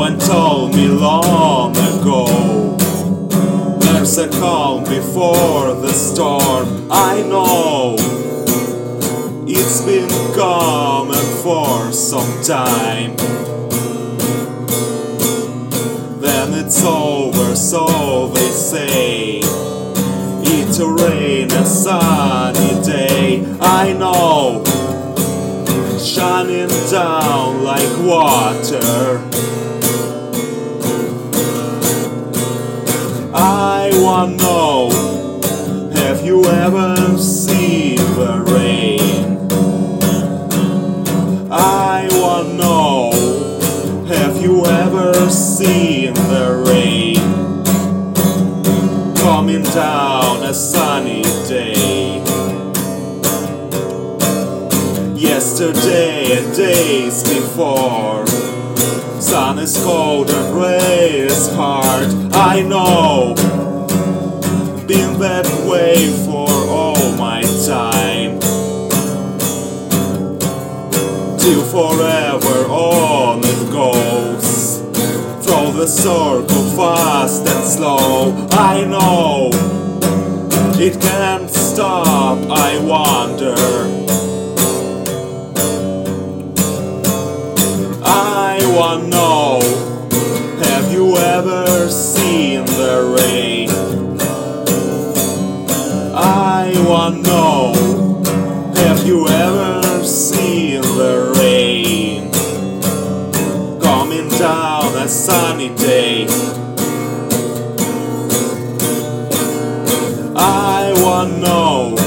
one told me long ago, there's a calm before the storm. I know it's been coming for some time. Then it's over, so they say. It'll rain a sunny day. I know, shining down like water. I wanna know, have you ever seen the rain? I wanna know, have you ever seen the rain? Coming down a sunny day. Yesterday and days before, sun is cold and rain is hard. I know, been that way for all my time. Till forever on it goes, through the circle fast and slow. I know, it can't stop, I wonder. I wanna know, have you ever seen the rain? I wanna know, have you ever seen the rain? Coming down a sunny day. I wanna know,